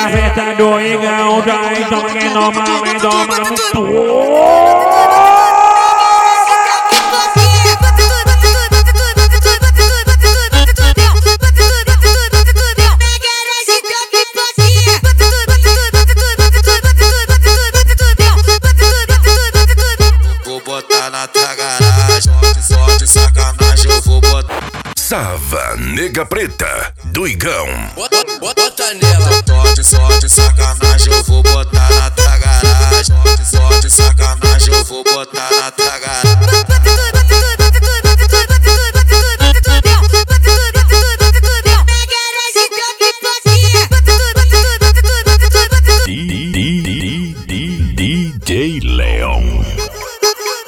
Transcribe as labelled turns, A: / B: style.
A: a festa do Igão, traz, toma quem toma, vem toma no tu.
B: Vou botar na tua garagem, só de sacanagem eu vou botar.
C: Sava Nega Preta do Igão.
B: Bota nela. Só de sacanagem eu vou botar na tua garagem. Só de sacanagem eu vou botar na tua garagem.
C: DJ Leão.